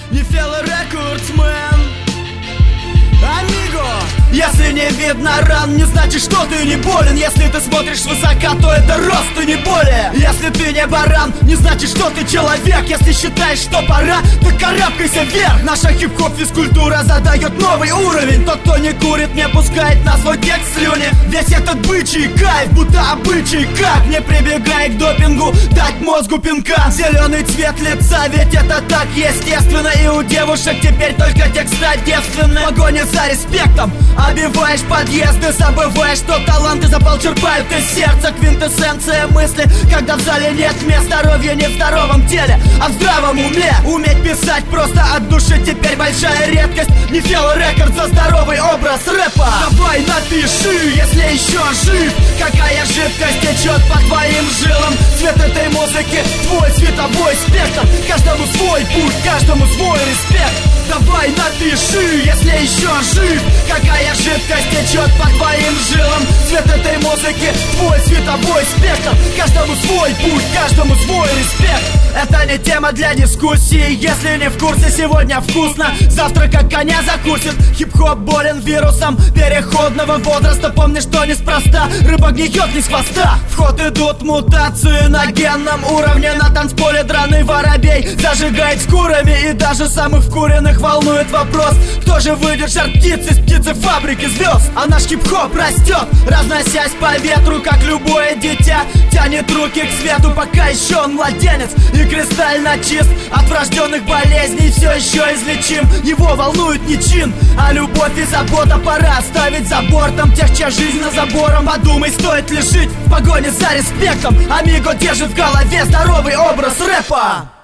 не Fellow Recordsman. Амиго! Если не видно ран, не значит, что ты не болен. Если ты смотришь свысока, то это рост, ты не более. Если ты не баран, не значит, что ты человек. Если считаешь, что пора, то карабкайся вверх. Наша хип-хоп физкультура задает новый уровень. Тот, кто не курит, не пускает на свой текст слюни. Весь этот бычий кайф, будто обычай. Как не прибегай к допингу, дать мозгу пинка. Зеленый цвет лица, ведь это так естественно. И у девушек теперь только текста девственны. Погоня за респектом, обиваешь подъезды, забываешь, что таланты запал черпают из сердца. Квинтэссенция мысли, когда в зале нет мест. Здоровье не в здоровом теле, а в здравом уме. Уметь писать просто от души теперь большая редкость. Не Fellow Records за здоровый образ рэпа. Давай напиши, если еще жив. Какая жидкость течет по твоим жилам. Цвет этой музыки, твой световой спектр. Каждому свой путь, каждому свой респект. Давай напиши, если еще жив. Какая жидкость течет по твоим жилам. Цвет этой музыки, твой световой спектр. Каждому свой путь, каждому свой респект. Это не тема для дискуссии. Если не в курсе, сегодня вкусно, завтра как коня закусит. Хип-хоп болен вирусом переходного возраста. Помни, что неспроста рыба гниет не с хвоста. В ход идут мутации на генном уровне. На танцполе драный воробей зажигает шкурами. И даже самых вкуренных волнует вопрос: кто же выйдет жар птицы с птицефабрики звезд? А наш хип-хоп растет, разносясь по ветру, как любое дитя. Тянет руки к свету, пока еще он младенец. И кристально чист от врожденных болезней, все еще излечим. Его волнует не чин, а любовь и забота. Пора оставить за бортом тех, чья жизнь за забором. Подумай, стоит ли жить в погоне за респектом. Амиго держит в голове здоровый образ рэпа.